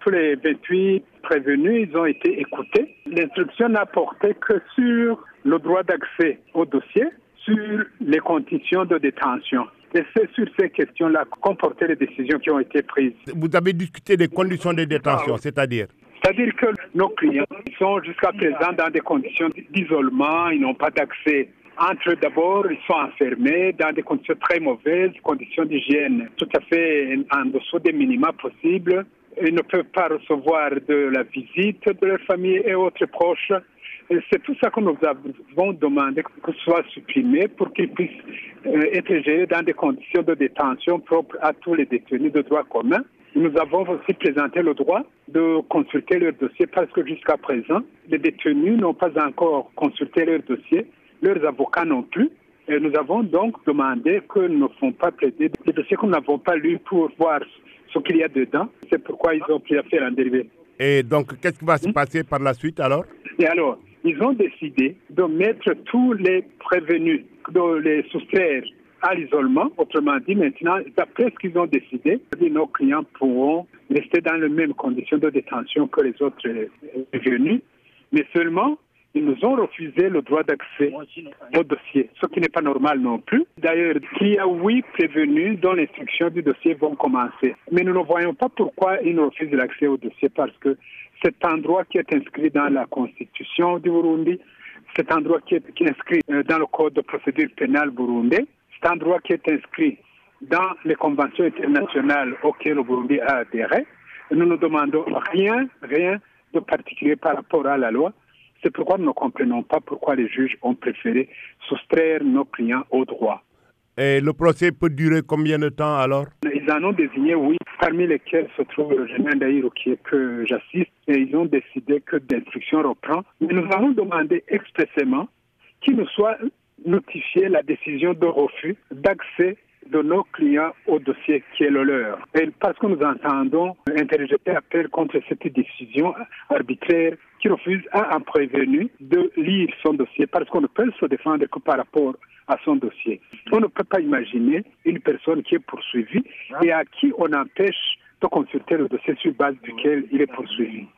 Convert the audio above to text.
tous les 28 prévenus, ils ont été écoutés. L'instruction n'a porté que sur le droit d'accès au dossier, sur les conditions de détention. Et c'est sur ces questions-là qu'ont porté les décisions qui ont été prises. Vous avez discuté des conditions de détention, c'est-à-dire? C'est-à-dire que nos clients sont jusqu'à présent dans des conditions d'isolement, ils n'ont pas d'accès. Entre eux d'abord, ils sont enfermés dans des conditions très mauvaises, conditions d'hygiène tout à fait en dessous des minima possibles. Ils ne peuvent pas recevoir de la visite de leur famille et autres proches. Et c'est tout ça que nous avons demandé que ce soit supprimé pour qu'ils puissent être gérés dans des conditions de détention propres à tous les détenus de droit commun. Nous avons aussi présenté le droit de consulter leur dossier parce que jusqu'à présent, les détenus n'ont pas encore consulté leur dossier, leurs avocats non plus. Et nous avons donc demandé qu'ils ne font pas plaider des dossiers que nous n'avons pas lus pour voir ce qu'il y a dedans. C'est pourquoi ils ont pris affaire en dérivé. Et donc, qu'est-ce qui va se passer par la suite alors? Et alors, ils ont décidé de mettre tous les prévenus, de les soustraire à l'isolement. Autrement dit, maintenant, d'après ce qu'ils ont décidé, nos clients pourront rester dans les mêmes conditions de détention que les autres prévenus, mais seulement ils nous ont refusé le droit d'accès au dossier, ce qui n'est pas normal non plus. D'ailleurs, il y a 8 prévenus dont l'instruction du dossier vont commencer. Mais nous ne voyons pas pourquoi ils nous refusent l'accès au dossier, parce que cet endroit qui est inscrit dans la Constitution du Burundi, cet endroit qui est inscrit dans le Code de procédure pénale burundais, cet endroit qui est inscrit dans les conventions internationales auxquelles le Burundi a adhéré, nous ne demandons rien de particulier par rapport à la loi. C'est pourquoi nous ne comprenons pas pourquoi les juges ont préféré soustraire nos clients au droit. Et le procès peut durer combien de temps alors? Ils en ont désigné 8, parmi lesquels se trouve le général Daïro que j'assiste, et ils ont décidé que l'instruction reprend. Mais nous avons demandé expressément qu'il nous soit notifié la décision de refus d'accès de nos clients au dossier qui est le leur. Et parce que nous entendons interjeter appel contre cette décision arbitraire qui refuse à un prévenu de lire son dossier parce qu'on ne peut se défendre que par rapport à son dossier. On ne peut pas imaginer une personne qui est poursuivie et à qui on empêche de consulter le dossier sur base duquel il est poursuivi.